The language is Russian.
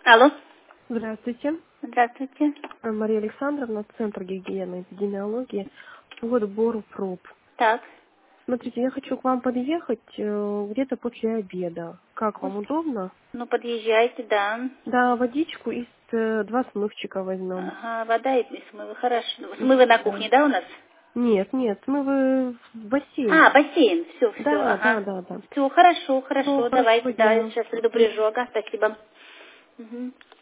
Алло. Здравствуйте. Здравствуйте. Мария Александровна, Центр гигиены и эпидемиологии, по сбору проб. Так. Смотрите, я хочу к вам подъехать где-то после обеда. Как вам удобно? Ну, подъезжайте, да. Да, водичку и 2 смывчика возьмем. Ага, вода и смывы, хорошо. Смывы на Да. кухне, да, у нас? Нет, смывы в бассейн. А, бассейн, все, Да, да, ага. да, да. Все, хорошо, Всего хорошо, хорошего давайте, да, я дня. сейчас предупрежу, ага, спасибо. Мгм.